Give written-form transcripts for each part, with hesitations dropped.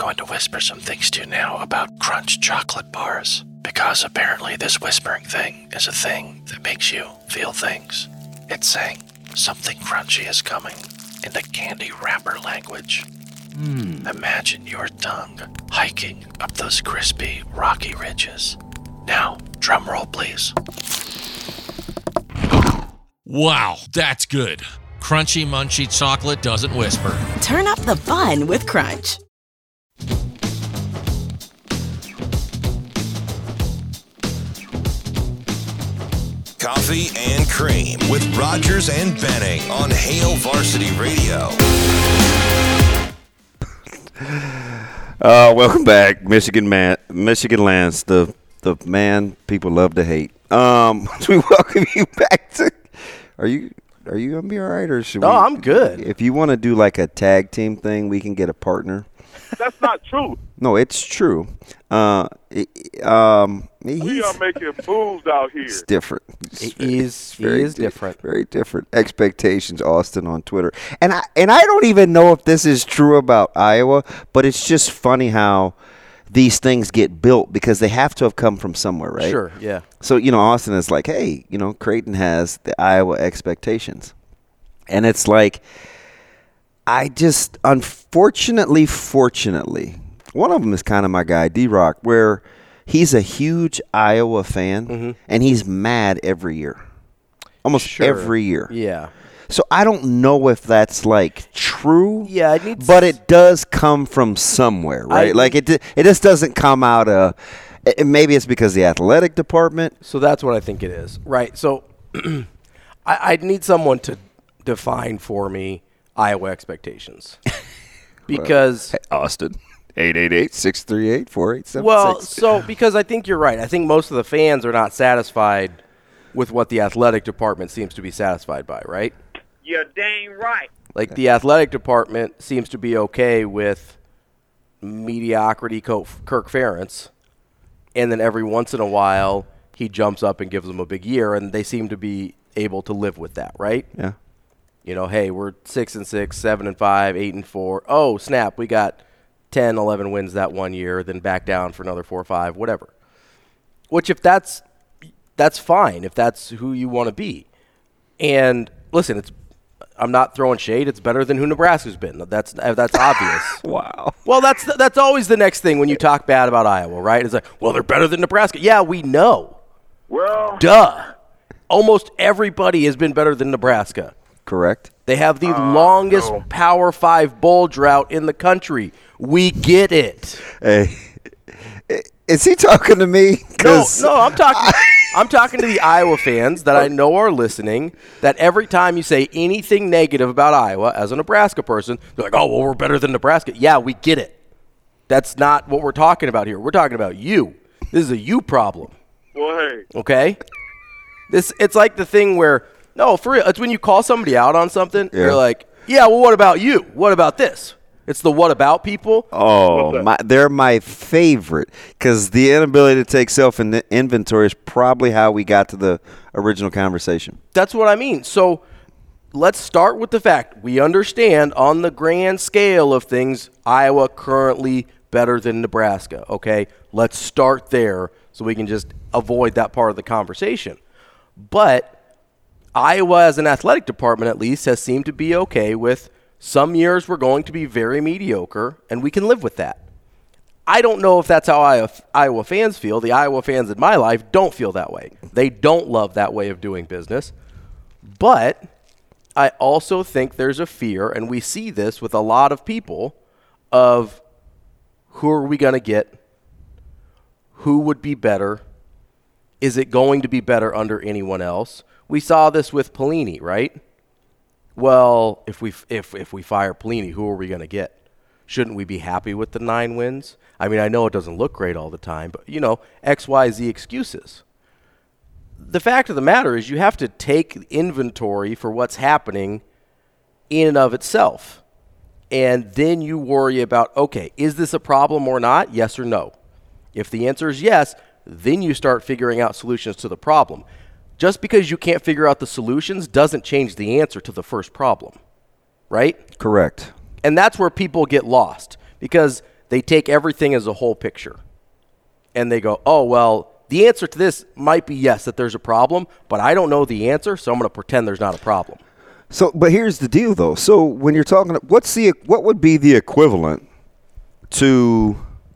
going to whisper some things to you now about Crunch chocolate bars, because apparently this whispering thing is a thing that makes you feel things. It's saying something crunchy is coming in the candy wrapper language. Imagine your tongue hiking up those crispy, rocky ridges. Now, drum roll, please. Wow, that's good. Crunchy Munchy chocolate doesn't whisper. Turn up the fun with Crunch. Coffee and Cream with Rogers and Benning on Hail Varsity Radio. Welcome back, Michigan Lance, the man people love to hate. We welcome you back to. Are you gonna be all right, or should we? No, I'm good. If you want to do like a tag team thing, we can get a partner. That's not true. No, it's true. We are making moves out here. It's different. He is different. Very different expectations, Austin, on Twitter. And I don't even know if this is true about Iowa, but it's just funny how these things get built because they have to have come from somewhere, right? Sure, yeah. So, Austin is like, hey, Creighton has the Iowa expectations. And it's like, fortunately, one of them is kind of my guy, D-Rock, where he's a huge Iowa fan, and he's mad every year. Almost every year. Yeah. So I don't know if that's like true. Yeah, but it does come from somewhere, right? It just doesn't come out of. Maybe it's because the athletic department. So that's what I think it is, right? So I need someone to define for me Iowa expectations, because hey, Austin. 888-638-4876. Well, so because I think you're right. I think most of the fans are not satisfied with what the athletic department seems to be satisfied by, right? You're dang right. Like the athletic department seems to be okay with mediocrity Kirk Ferentz, and then every once in a while he jumps up and gives them a big year, and they seem to be able to live with that, right? Yeah. Hey, we're 6-6, 7-5, 8-4. Oh, snap, we got 10, 11 wins that one year, then back down for another 4 or 5, whatever. Which, if that's fine, if that's who you want to be. And listen, I'm not throwing shade. It's better than who Nebraska's been. That's obvious. Wow. Well, that's always the next thing when you talk bad about Iowa, right? It's like, well, they're better than Nebraska. Yeah, we know. Well, duh. Almost everybody has been better than Nebraska. Correct. They have the longest Power 5 bowl drought in the country. We get it. Hey, is he talking to me? No, I'm talking. I'm talking to the Iowa fans that I know are listening. That every time you say anything negative about Iowa as a Nebraska person, they're like, "Oh, well, we're better than Nebraska." Yeah, we get it. That's not what we're talking about here. We're talking about you. This is a you problem. Well, hey. Okay. It's like the thing where. No, for real. It's when you call somebody out on something, you're like, yeah, well, what about you? What about this? It's the what about people. Oh, they're my favorite because the inability to take self-inventory is probably how we got to the original conversation. That's what I mean. So let's start with the fact we understand on the grand scale of things, Iowa currently better than Nebraska, okay? Let's start there so we can just avoid that part of the conversation. But Iowa, as an athletic department at least, has seemed to be okay with some years we're going to be very mediocre, and we can live with that. I don't know if that's how Iowa fans feel. The Iowa fans in my life don't feel that way. They don't love that way of doing business. But I also think there's a fear, and we see this with a lot of people, of who are we going to get? Who would be better? Is it going to be better under anyone else? We saw this with Pelini, right? Well, if we fire Pelini, who are we going to get? Shouldn't we be happy with the 9 wins? I mean, I know it doesn't look great all the time, but, X, Y, Z excuses. The fact of the matter is you have to take inventory for what's happening in and of itself. And then you worry about, okay, is this a problem or not? Yes or no? If the answer is yes, then you start figuring out solutions to the problem. Just because you can't figure out the solutions doesn't change the answer to the first problem, right? Correct. And that's where people get lost, because they take everything as a whole picture. And they go, oh, well, the answer to this might be yes, that there's a problem, but I don't know the answer, so I'm going to pretend there's not a problem. So, but here's the deal, though. So when you're talking, what would be the equivalent to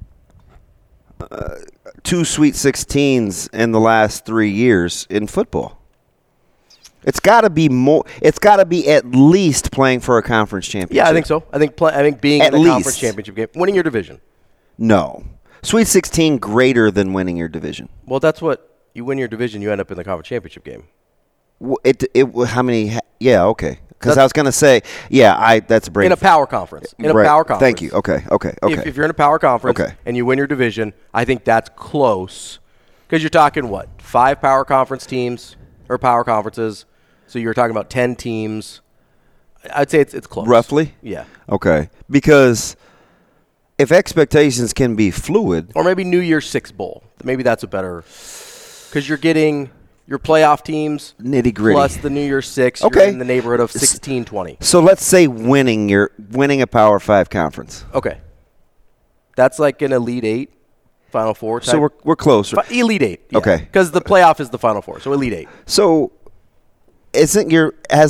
2 Sweet 16s in the last 3 years in football? It's got to be more. It's got to be at least playing for a conference championship. Yeah, I think so. I think being At in a least. conference championship game, winning your division. No, Sweet 16 greater than winning your division. Well, that's what you win your division, you end up in the conference championship game. How many? Yeah, okay. Because I was going to say, that's a brain. In a power conference. In a Right. power conference. Thank you. Okay. If you're in a power conference Okay. and you win your division, I think that's close. Because you're talking, 5 power conference teams or power conferences. So you're talking about 10 teams. I'd say it's close. Roughly? Yeah. Okay. Because if expectations can be fluid. Or maybe New Year's Six Bowl. Maybe that's a better. Because you're getting your playoff teams Nitty-gritty. plus the New Year's Six. Okay. You're in the neighborhood of 16-20. So let's say winning a Power 5 conference. Okay. That's like an Elite Eight, Final Four type. So we're closer. Elite Eight. Yeah. Okay. Because the playoff is the Final Four. So Elite Eight. So doesn't your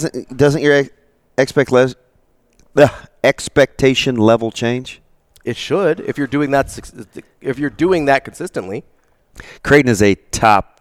expectation level change? It should if you're doing that consistently. Creighton is a top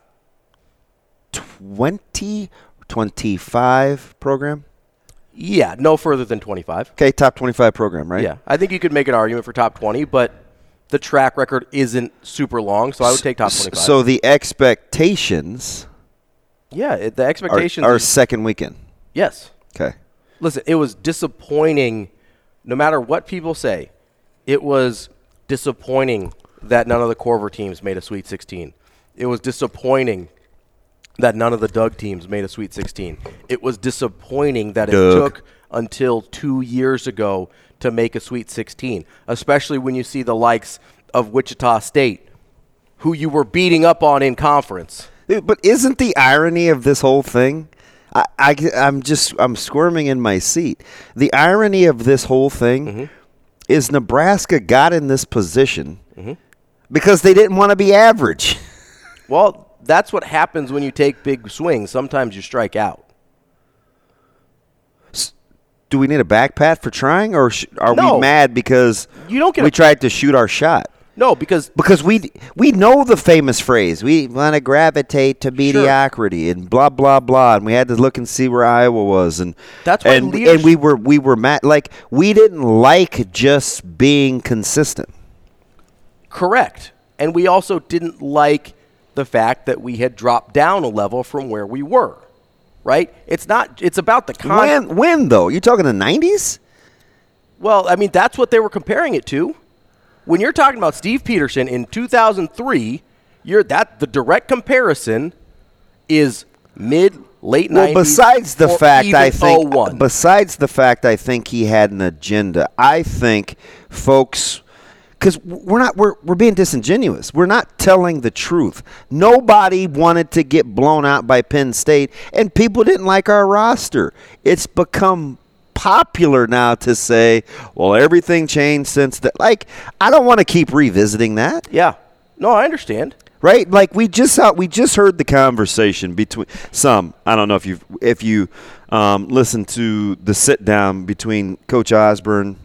20, 25 program. Yeah, no further than 25. Okay, top 25 program, right? Yeah, I think you could make an argument for top 20, but the track record isn't super long, so I would take top 25. So the expectations the expectations are second weekend. Yes. Okay. Listen, it was disappointing. No matter what people say, it was disappointing that none of the Corver teams made a Sweet 16. It was disappointing that none of the Doug teams made a Sweet 16. It was disappointing that it took until 2 years ago to make a Sweet 16, especially when you see the likes of Wichita State, who you were beating up on in conference. But isn't the irony of this whole thing? I'm squirming in my seat. The irony of this whole thing is Nebraska got in this position because they didn't want to be average. Well, that's what happens when you take big swings. Sometimes you strike out. Do we need a back pat for trying, or are No. we mad because You don't get we a- tried to shoot our shot? No, because we know the famous phrase, we want to gravitate to mediocrity and blah blah blah, and we had to look and see where Iowa was, and That's why and leaders- we were mad, like we didn't like just being consistent. correct. And we also didn't like the fact that we had dropped down a level from where we were. Right? It's about the When though? You talking the 90s? Well, I mean, that's what they were comparing it to. When you're talking about Steve Peterson in 2003, the direct comparison is late 90s. Well, besides the or fact even I think 01. besides the fact I think he had an agenda, I think folks, because we're being disingenuous. We're not telling the truth. Nobody wanted to get blown out by Penn State, and people didn't like our roster. It's become popular now to say, well, everything changed since that. Like, I don't want to keep revisiting that. Yeah. No, I understand. Right? Like we just heard the conversation between some. I don't know if you listened to the sit down between Coach Osborne,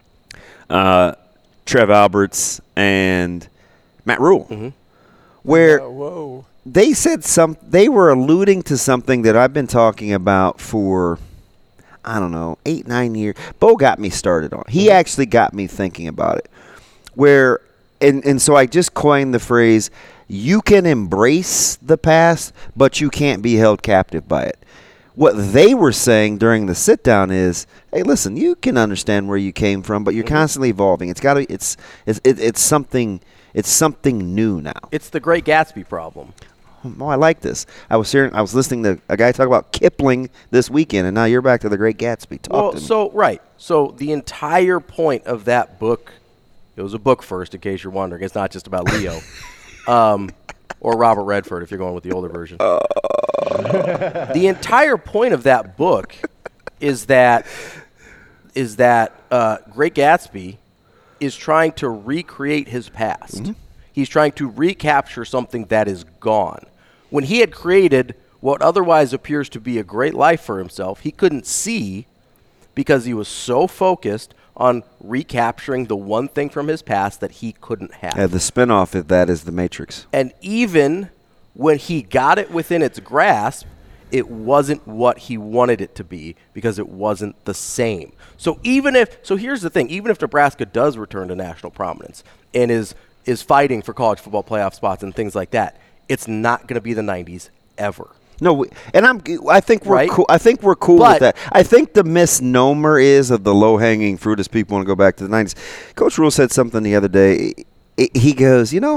Trev Alberts, and Matt Rule, where they said they were alluding to something that I've been talking about for, I don't know, 8-9 years. Bo got me started on. He actually got me thinking about it. Where and so I just coined the phrase, you can embrace the past, but you can't be held captive by it. What they were saying during the sit down is, hey, listen, you can understand where you came from, but you're constantly evolving. It's something new now. It's the Great Gatsby problem. Oh, I like this. I was listening to a guy talk about Kipling this weekend, and now you're back to the Great Gatsby. Talk to me. So the entire point of that book, it was a book first, in case you're wondering. It's not just about Leo, or Robert Redford if you're going with the older version. The entire point of that book is that Great Gatsby is trying to recreate his past. He's trying to recapture something that is gone. When he had created what otherwise appears to be a great life for himself, he couldn't see because he was so focused on recapturing the one thing from his past that he couldn't have. Yeah, the spinoff of that is The Matrix. And even when he got it within its grasp, it wasn't what he wanted it to be because it wasn't the same. So here's the thing, even if Nebraska does return to national prominence and is fighting for college football playoff spots and things like that, it's not going to be the 90s ever. No, I think we're Right? cool. I think we're cool But- with that. I think the misnomer is of the low-hanging fruit is people want to go back to the 90s. Coach Rule said something the other day. He goes, he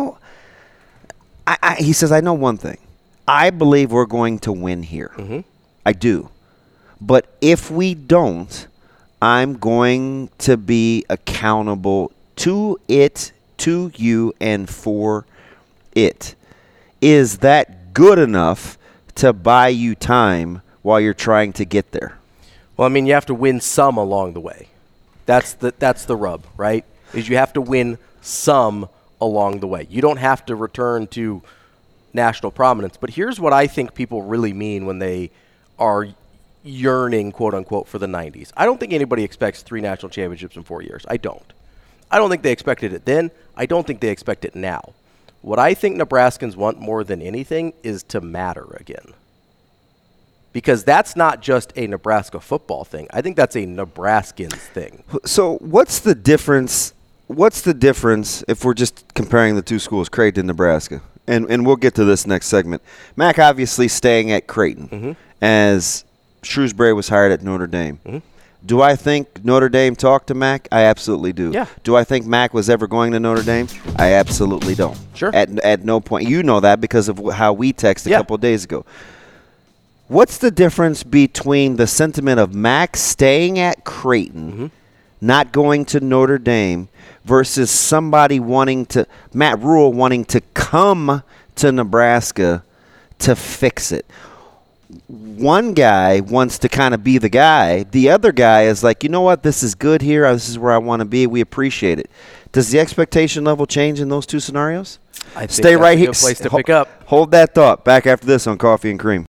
says, I know one thing. I believe we're going to win here. I do. But if we don't, I'm going to be accountable to it, to you, and for it. Is that good enough to buy you time while you're trying to get there? Well, I mean, you have to win some along the way. That's the rub, right? Is you have to win some along the way. You don't have to return to national prominence. But here's what I think people really mean when they are yearning, quote unquote, for the 90s. I don't think anybody expects 3 national championships in 4 years. I don't. I don't think they expected it then. I don't think they expect it now. What I think Nebraskans want more than anything is to matter again. Because that's not just a Nebraska football thing. I think that's a Nebraskans thing. So what's the difference? What's the difference if we're just comparing the two schools, Creighton and Nebraska? And we'll get to this next segment. Mac obviously staying at Creighton as Shrewsbury was hired at Notre Dame. Do I think Notre Dame talked to Mac? I absolutely do. Yeah. Do I think Mac was ever going to Notre Dame? I absolutely don't. Sure. At no point. You know that because of how we texted a Yeah. couple of days ago. What's the difference between the sentiment of Mac staying at Creighton, not going to Notre Dame, versus somebody Matt Rule wanting to come to Nebraska to fix it? One guy wants to kind of be the guy. The other guy is like, you know what? This is good here. This is where I want to be. We appreciate it. Does the expectation level change in those two scenarios? I think Stay that's right a here. good place to pick up. Hold that thought. Back after this on Coffee and Cream.